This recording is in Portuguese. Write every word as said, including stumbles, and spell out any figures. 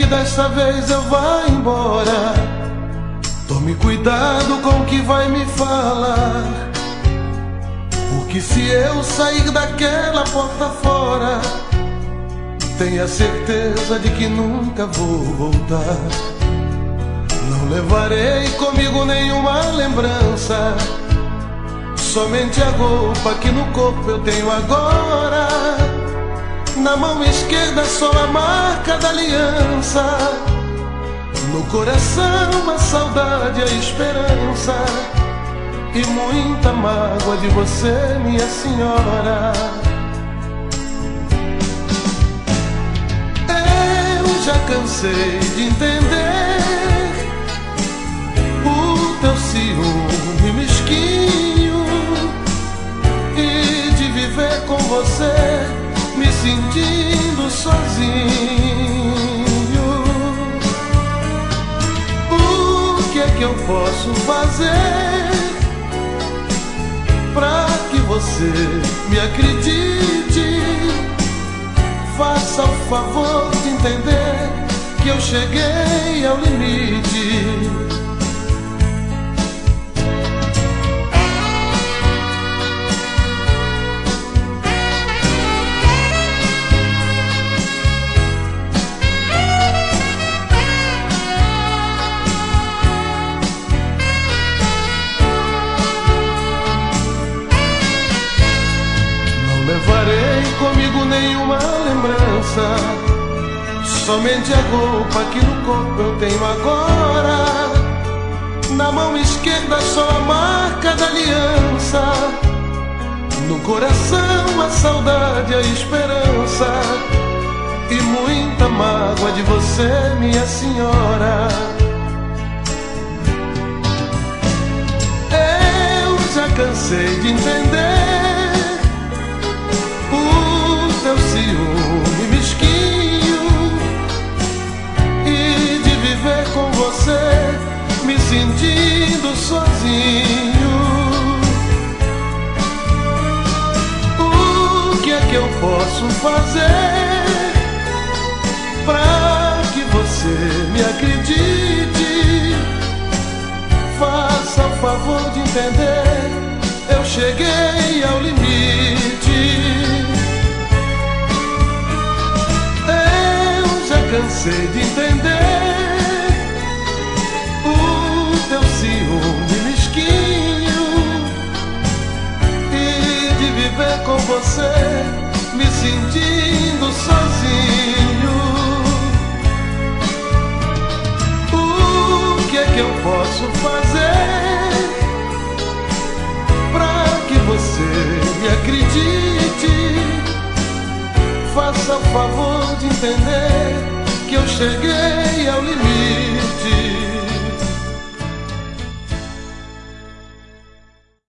que desta vez eu vá embora. Tome cuidado com o que vai me falar, porque se eu sair daquela porta fora, tenha certeza de que nunca vou voltar. Não levarei comigo nenhuma lembrança, somente a roupa que no corpo eu tenho agora. Na mão esquerda só a marca da aliança, no coração a saudade e a esperança, e muita mágoa de você, minha senhora. Eu já cansei de entender o teu ciúme mesquinho e de viver com você me sentindo sozinho. O que é que eu posso fazer pra que você me acredite? Faça o favor de entender que eu cheguei ao limite. Levarei comigo nenhuma lembrança, somente a roupa que no corpo eu tenho agora. Na mão esquerda só a marca da aliança, no coração a saudade e a esperança, e muita mágoa de você, minha senhora. Eu já cansei de entender teu ciúme mesquinho e de viver com você me sentindo sozinho. O que é que eu posso fazer pra que você me acredite? Faça o favor de entender, eu cheguei ao limite. Cansei de entender